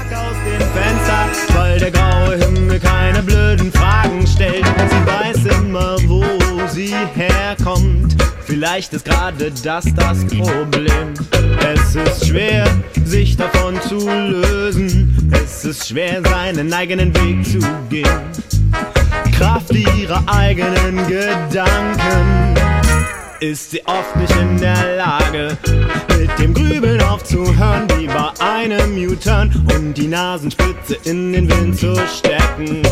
aus dem Fenster, weil der graue Himmel keine blöden Fragen stellt. Sie weiß immer, wo sie herkommt. Vielleicht ist gerade das Problem. Es ist schwer, sich davon zu lösen. Es ist schwer, seinen eigenen Weg zu gehen. Kraft ihrer eigenen Gedanken ist sie oft nicht in der Lage, mit dem Grübeln aufzuhören, wie bei einem U-Turn und die Nasenspitze in den Wind zu stecken.